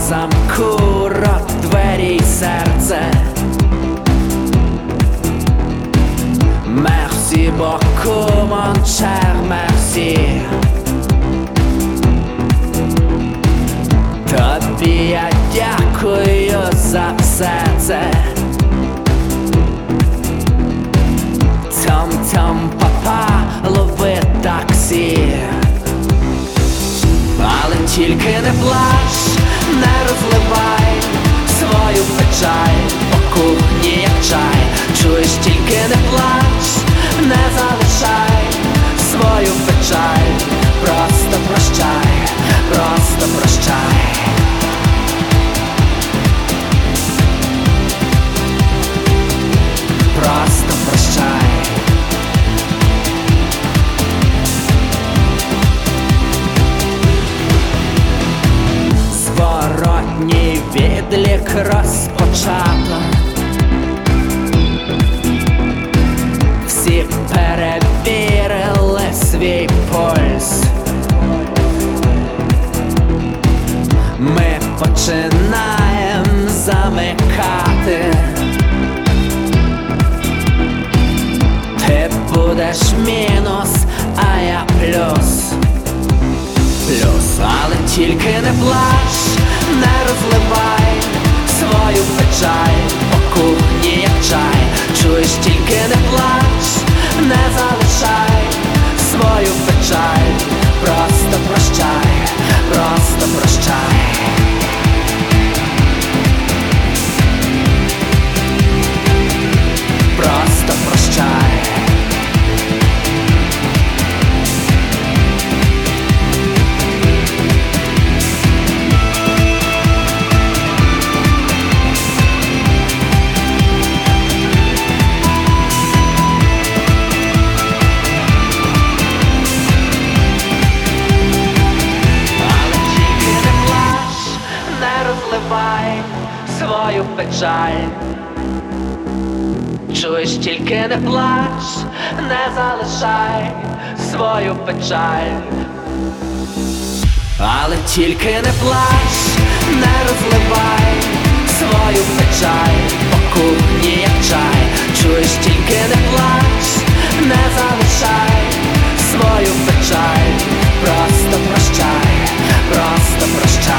замку рот, двері й серце. Merci beaucoup, mon cher, merci. Тобі я дякую за все це. Тьом-тьом, папа, лови таксі. Але тільки не плач, не розливай свою печаль по кухні, як чай. Чуєш, тільки не плач, не залишай свою печаль. Просто прощай, просто прощай. Просто прощай. Зворотній відлік розпочато. Всі перевірили свій пульс. Ми починаємо замикати. Ти будеш мінус, а я плюс. Але тільки не плач, не розливай свою печаль по кухні, як чай. Чуєш, тільки не плач, не залишай свою печаль. Просто прощай, просто прощай. Просто прощай. Свою печаль. Чуєш, тільки не плач, не залишай свою печаль. Але тільки не плач, не розливай свою печаль по кухні, як чай. Чуєш, тільки не плач, не залишай свою печаль. Просто прощай, просто прощай.